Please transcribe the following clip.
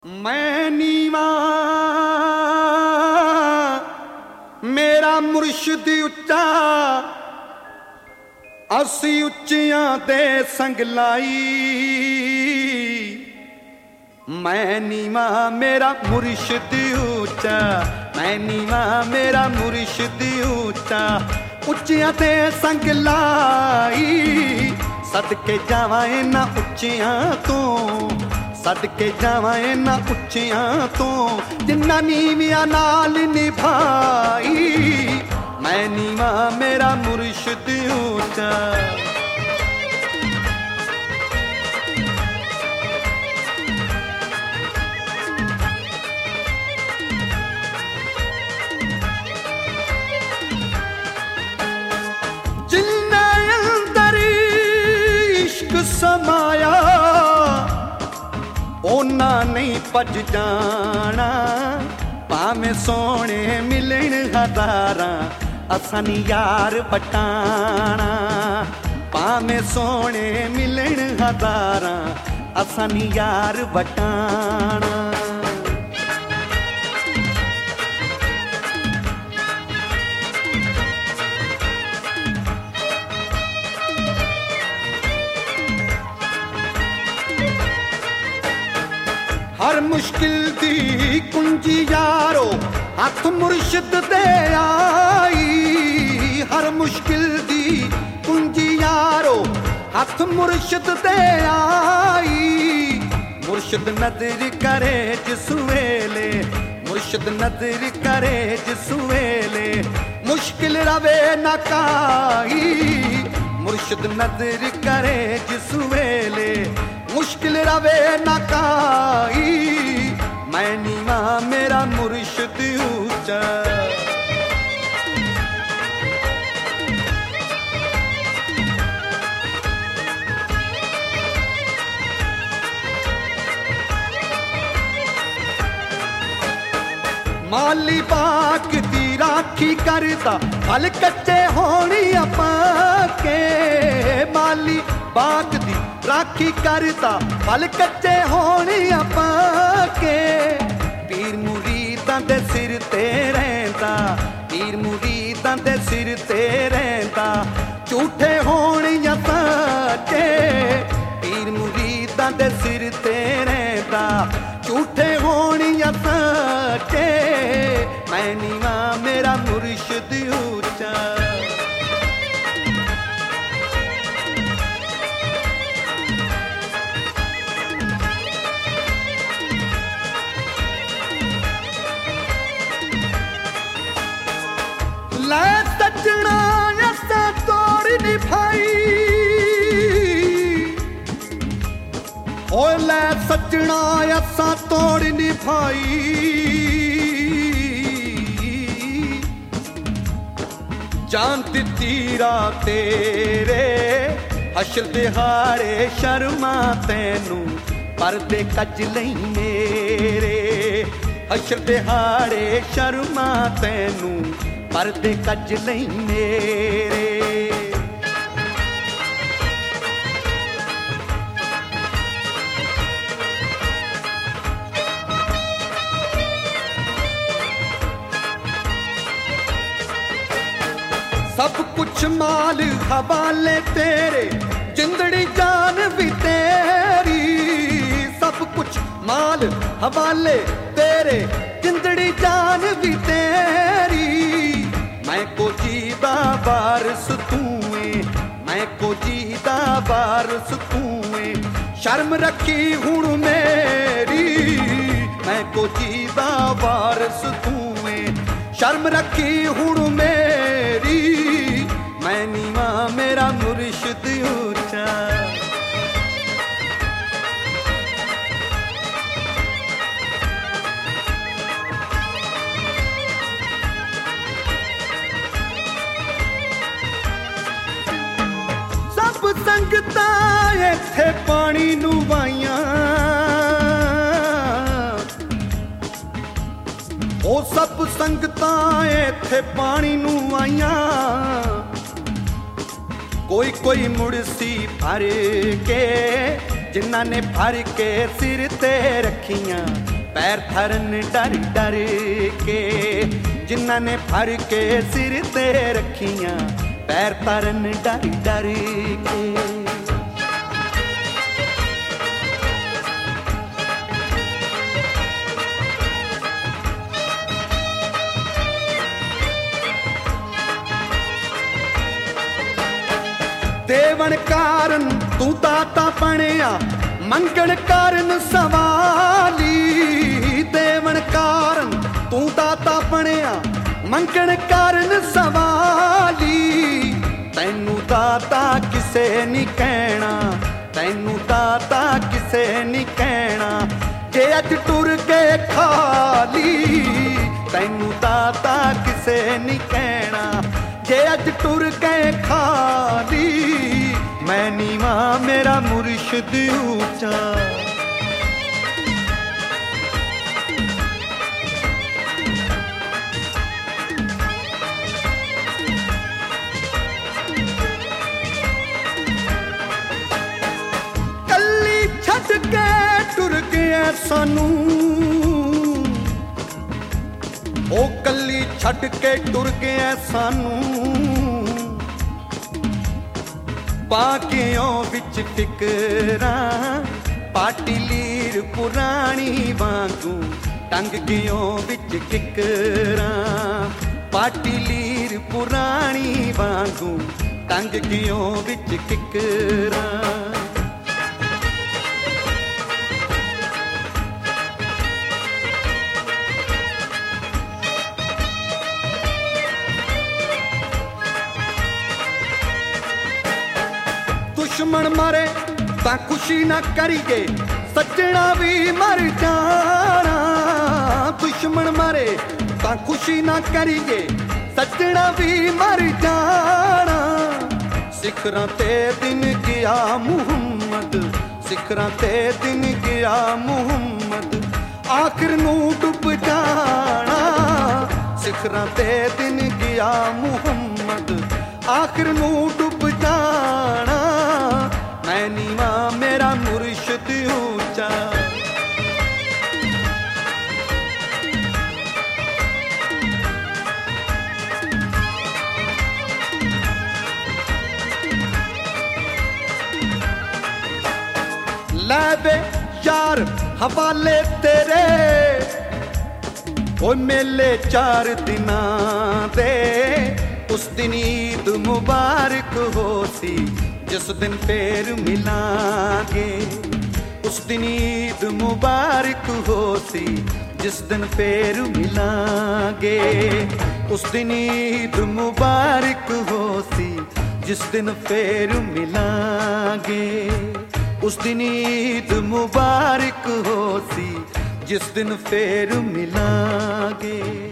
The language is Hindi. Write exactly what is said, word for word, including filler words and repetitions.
मैं नीवा मेरा मुर्शिद उच्चा, असी उच्चियां दे संग लाई। मैं नीवा मेरा मुर्शिद उच्चा, मैं नीवा मेरा मुर्शिद उच्चा, उच्चियां दे संग लाई। सदके जावां इन्हां उच्चियां तो, सदके जावां इन्हां उच्चियां तो, जिन्ना नीवियां नाल निभाई। मैं नीवा मेरा मुर्शिद उच्चा। जिन्ने अंदर इश्क समाया, ओना नहीं भज जाना। भावें सोने मिलन हजारां, असां नी यार बटाना। भावें सोने मिलन हजारां, असां नी यार बटाना। हर मुश्किल दी कुंजी यारो हथ मुर्शिद दे आई। हर मुश्किल दी कुंजी यारो हथ मुर्शिद दे आई। मुर्शिद नजर करे जिस वेले, मुर्शिद नजर करे जिस वेले, मुश्किल रवे न काई। मुर्शिद नजर करे जिस वेले, मुश्किल रवे न काई। मैं नीवा मेरा मुर्शिद ऊंचा। माली बाग दी राखी करदा, फल कच्चे होनी पाके। माली बाग दी राखी करदा, फल कच्चे होने पाके। पीर मुरीदां दे सिर ते रहिंदा, पीर मुरीदां दे सिर ते रहिंदा, झूठे होने या सच्चे। पीर मुरीदां दे सिर ते रहिंदा, झूठे होने या सच्चे। मैं नीवा मेरा मुर्शिद ऊंचा। लै सजना असां तोड़ निभाई, ओ लै सजना असां तोड़ निभाई। जान दित्ती राह तेरे हशर दिहाड़े, शर्मा तैनू परदे कज लई मेरे। हशर दिहाड़े शर्मा तैनू परदे कज लई मेरे। सब कुछ माल हवाले तेरे, जिंदड़ी जान भी तेरी। सब कुछ माल हवाले तेरे, जिंदड़ी जान भी तेरी। मैं को जीदा वारस तूए, मैं को जीदा वारस तूए, शर्म रखी हुण मेरी। मैं को जीदा वारस तूए, शर्म रखी हुण मेरी। मैं नीवा मेरा मुर्शिद ऊंचा। सब संगतां इत्थे पानी नू वाइयां, ओ सब संगतां इत्थे पानी नू आइयां। कोई कोई मुड़सी भर के जिन्हां ने भर के सिर ते रखियां पैर थरन डर डर के, जिन्हां ने भर के सिर ते रखियां पैर थरन डर डर के। देवन कारण तू दाता बनिया मंगण कारण सवाली, देवन कारण तू दाता बनिया मंगण कारण सवाली। तैनू दाता किसे नहीं कहना, तैनू दाता किसे नहीं कहना, जे अज टुर के खाली। तैनू दाता किसे नहीं कहना, जे अज टुर के खाली। मैं नीवा मेरा मुर्शिद ऊंचा, कल्ली छड़ के टुर गया सानू, ओ कल्ली छड़ के टुर गया सानू। बागियों विच फिकरां पाटी लीर पुरानी वांगू, टंग गियों विच किकरां पाटी लीर पुरानी वांगू, टंग गियों विच किकरां। दुश्मन मारे तां खुशी ना करिए, सज्जना भी मर जाना। दुश्मन मारे तां खुशी ना करिए, सज्जना भी मर जाना। सिखरां ते दिन गया मुहम्मद, सिखरां ते दिन गया मुहम्मद, आखिर नू डुब जाना। सिखरां ते दिन गया मुहम्मद, आखिर नू डुब जाना। मैं नीवा मेरा मुर्शिद ऊंचा, लै वे यार हवाले तेरे ओ मेले चार दिना दे। उस दिन ईद मुबारक हो सी जिस दिन फेर मिलांगे, उस दिन ईद मुबारक हो सी जिस दिन फेर मिलांगे। उस दिन ईद मुबारक हो सी जिस दिन फेर मिलांगे। उस दिन ईद मुबारक हो सी जिस दिन फेर मिलांगे।